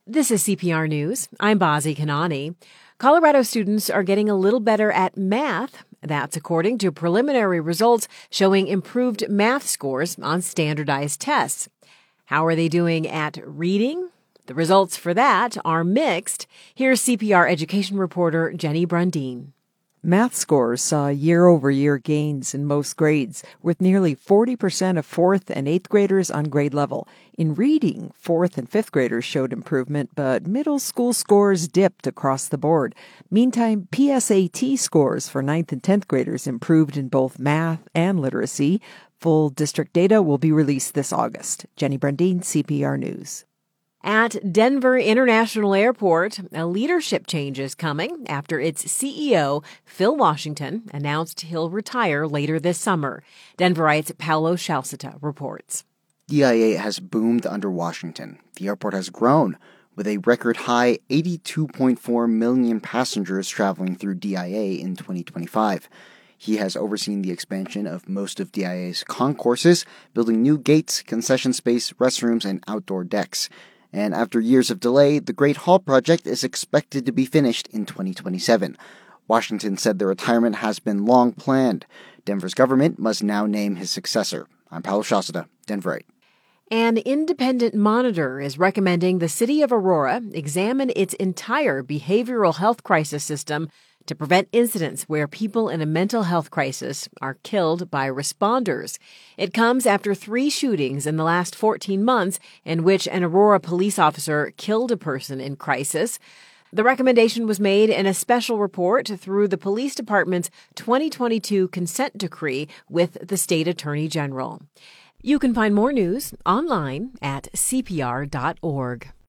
This is CPR News. I'm Bazi Kanani. Colorado students are getting a little better at math. That's according to preliminary results showing improved math scores on standardized tests. How are they doing at reading? The results for that are mixed. Here's CPR education reporter Jenny Brundin. Math scores saw year-over-year gains in most grades, with nearly 40% of 4th and 8th graders on grade level. In reading, 4th and 5th graders showed improvement, but middle school scores dipped across the board. Meantime, PSAT scores for 9th and 10th graders improved in both math and literacy. Full district data will be released this August. Jenny Brundin, CPR News. At Denver International Airport, a leadership change is coming after its CEO, Phil Washington, announced he'll retire later this summer. Denverite's Paolo Scialsita reports. DIA has boomed under Washington. The airport has grown, with a record high 82.4 million passengers traveling through DIA in 2025. He has overseen the expansion of most of DIA's concourses, building new gates, concession space, restrooms, and outdoor decks. And after years of delay, the Great Hall project is expected to be finished in 2027. Washington said the retirement has been long planned. Denver's government must now name his successor. I'm Paolo Scialsita, Denverite. An independent monitor is recommending the city of Aurora examine its entire behavioral health crisis system to prevent incidents where people in a mental health crisis are killed by responders. It comes after 3 shootings in the last 14 months in which an Aurora police officer killed a person in crisis. The recommendation was made in a special report through the police department's 2022 consent decree with the state attorney general. You can find more news online at cpr.org.